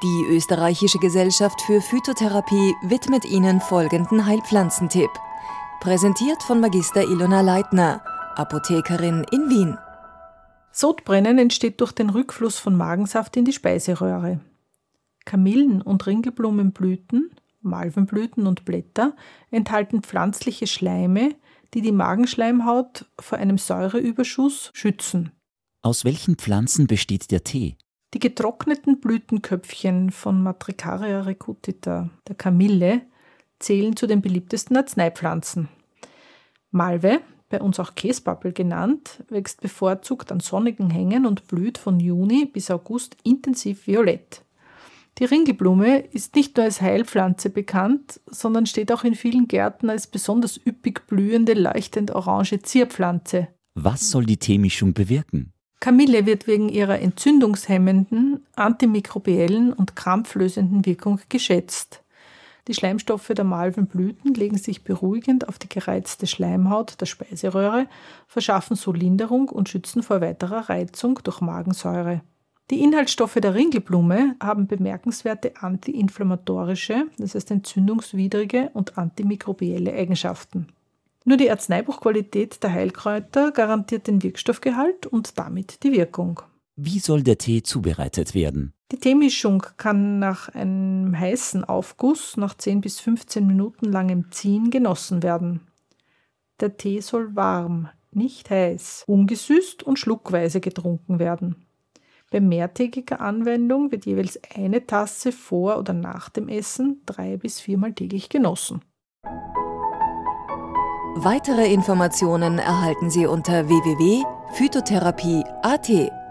Die Österreichische Gesellschaft für Phytotherapie widmet Ihnen folgenden Heilpflanzentipp. Präsentiert von Magister Ilona Leitner, Apothekerin in Wien. Sodbrennen entsteht durch den Rückfluss von Magensaft in die Speiseröhre. Kamillen- und Ringelblumenblüten, Malvenblüten und Blätter enthalten pflanzliche Schleime, die die Magenschleimhaut vor einem Säureüberschuss schützen. Aus welchen Pflanzen besteht der Tee? Die getrockneten Blütenköpfchen von Matricaria recutita, der Kamille, zählen zu den beliebtesten Arzneipflanzen. Malve, bei uns auch Käspappel genannt, wächst bevorzugt an sonnigen Hängen und blüht von Juni bis August intensiv violett. Die Ringelblume ist nicht nur als Heilpflanze bekannt, sondern steht auch in vielen Gärten als besonders üppig blühende, leuchtend orange Zierpflanze. Was soll die Teemischung bewirken? Kamille wird wegen ihrer entzündungshemmenden, antimikrobiellen und krampflösenden Wirkung geschätzt. Die Schleimstoffe der Malvenblüten legen sich beruhigend auf die gereizte Schleimhaut der Speiseröhre, verschaffen so Linderung und schützen vor weiterer Reizung durch Magensäure. Die Inhaltsstoffe der Ringelblume haben bemerkenswerte antiinflammatorische, das heißt entzündungswidrige und antimikrobielle Eigenschaften. Nur die Arzneibuchqualität der Heilkräuter garantiert den Wirkstoffgehalt und damit die Wirkung. Wie soll der Tee zubereitet werden? Die Teemischung kann nach einem heißen Aufguss nach 10 bis 15 Minuten langem Ziehen genossen werden. Der Tee soll warm, nicht heiß, ungesüßt und schluckweise getrunken werden. Bei mehrtägiger Anwendung wird jeweils eine Tasse vor oder nach dem Essen 3- bis 4-mal täglich genossen. Weitere Informationen erhalten Sie unter www.phytotherapie.at.